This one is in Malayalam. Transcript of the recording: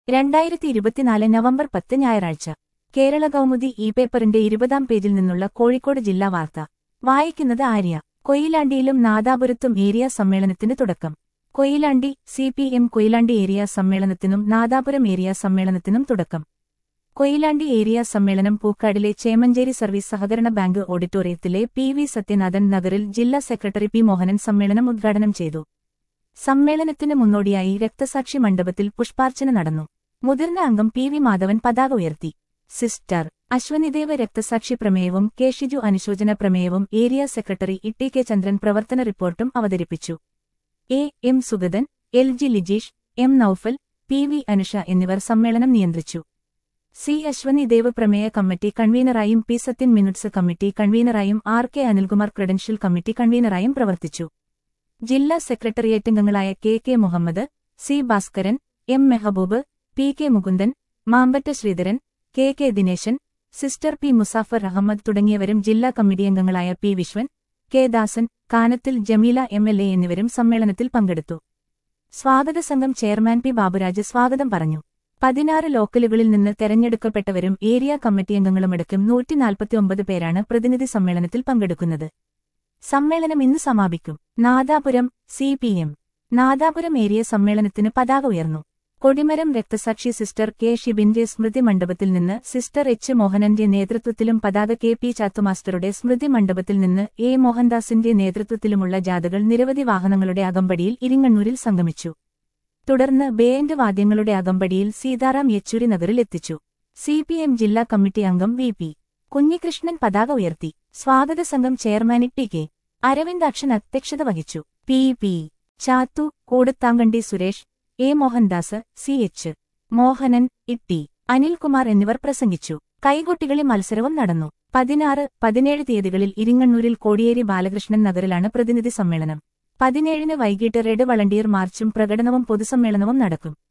2024 നവംബർ 10 ഞായറാഴ്ച കേരള കൗമുദി പേപ്പറിന്റെ 20-ാം പേജിൽ നിന്നുള്ള കോഴിക്കോട് ജില്ലാ വാർത്ത വായിക്കുന്നത് ആര്യ. കൊയിലാണ്ടിയിലും നാദാപുരത്തും ഏരിയ സമ്മേളനത്തിന് തുടക്കം. കൊയിലാണ്ടി CPM കൊയിലാണ്ടി ഏരിയ സമ്മേളനത്തിനും നാദാപുരം ഏരിയ സമ്മേളനത്തിനും തുടക്കം. കൊയിലാണ്ടി ഏരിയ സമ്മേളനം പൂക്കാടിലെ ചേമഞ്ചേരി സർവീസ് സഹകരണ ബാങ്ക് ഓഡിറ്റോറിയത്തിലെ PV സത്യനാഥൻ നഗറിൽ ജില്ലാ സെക്രട്ടറി P മോഹനൻ സമ്മേളനം ഉദ്ഘാടനം ചെയ്തു. സമ്മേളനത്തിന് മുന്നോടിയായി രക്തസാക്ഷി മണ്ഡപത്തിൽ പുഷ്പാർച്ചന നടന്നു. മുതിർന്ന അംഗം PV മാധവൻ പതാക ഉയർത്തി. സിസ്റ്റർ അശ്വനിദേവ് രക്തസാക്ഷി പ്രമേയവും കെ ഷിജു അനുശോചന പ്രമേയവും ഏരിയ സെക്രട്ടറി TK ചന്ദ്രൻ പ്രവർത്തന റിപ്പോർട്ടും അവതരിപ്പിച്ചു. M Sugathan, LG Lijeesh, M Noufal, PV Anusha എന്നിവർ സമ്മേളനം നിയന്ത്രിച്ചു. C അശ്വനിദേവ് പ്രമേയ കമ്മിറ്റി കൺവീനറായും P സത്യൻ മിനിറ്റ്സ് കമ്മിറ്റി കൺവീനറായും RK അനിൽകുമാർ ക്രെഡൻഷ്യൽ കമ്മിറ്റി കൺവീനറായും പ്രവർത്തിച്ചു. ജില്ലാ സെക്രട്ടേറിയറ്റംഗങ്ങളായ KK Muhammad, C Bhaskaran, M Mehboob, PK Mukundan, Mampatta Sreedharan, KK Dineshan, sister P Musafar Ahammed തുടങ്ങിയവരും ജില്ലാ കമ്മിറ്റിയംഗങ്ങളായ P വിശ്വൻ, K ദാസൻ, കാനത്തിൽ ജമീല MLA എന്നിവരും സമ്മേളനത്തിൽ പങ്കെടുത്തു. സ്വാഗത സംഘം ചെയർമാൻ P ബാബുരാജ് സ്വാഗതം പറഞ്ഞു. 16 ലോക്കലുകളിൽ നിന്ന് തെരഞ്ഞെടുക്കപ്പെട്ടവരും ഏരിയ കമ്മിറ്റിയംഗങ്ങളുമടക്കം 149 പേരാണ് പ്രതിനിധി സമ്മേളനത്തിൽ പങ്കെടുക്കുന്നത്. സമ്മേളനം ഇന്ന് സമാപിക്കും. നാദാപുരം CPM നാദാപുരം ഏരിയ സമ്മേളനത്തിന് പതാക ഉയർന്നു. കൊടിമരം രക്തസാക്ഷി സിസ്റ്റർ K ഷിബിന്റെ സ്മൃതി മണ്ഡപത്തിൽ നിന്ന് സിസ്റ്റർ H മോഹനന്റെ നേതൃത്വത്തിലും പതാക KP ചാത്തുമാസ്റ്ററുടെ സ്മൃതി മണ്ഡപത്തിൽ നിന്ന് A മോഹൻദാസിന്റെ നേതൃത്വത്തിലുമുള്ള ജാഥകൾ നിരവധി വാഹനങ്ങളുടെ അകമ്പടിയിൽ ഇരിങ്ങണ്ണൂരിൽ സംഗമിച്ചു. തുടർന്ന് ബാൻഡ് വാദ്യങ്ങളുടെ അകമ്പടിയിൽ സീതാറാം യെച്ചൂരി നഗറിൽ എത്തിച്ചു. CPM ജില്ലാ കമ്മിറ്റി അംഗം VP കുഞ്ഞികൃഷ്ണൻ പതാക ഉയർത്തി. സ്വാഗത സംഘം ചെയർമാൻ TK അരവിന്ദാക്ഷൻ അധ്യക്ഷത വഹിച്ചു. PP Chathu, Koodathankandi Suresh, A Mohandas, CH Mohanan, TT Anilkumar എന്നിവർ പ്രസംഗിച്ചു. കൈകൊട്ടികളി മത്സരവും നടന്നു. 16, 17 തീയതികളിൽ ഇരിങ്ങണ്ണൂരിൽ കോടിയേരി ബാലകൃഷ്ണൻ നഗറിലാണ് പ്രതിനിധി സമ്മേളനം. 17-ന് വൈകിട്ട് റെഡ് വളണ്ടിയർ മാർച്ചും പ്രകടനവും പൊതുസമ്മേളനവും നടക്കും.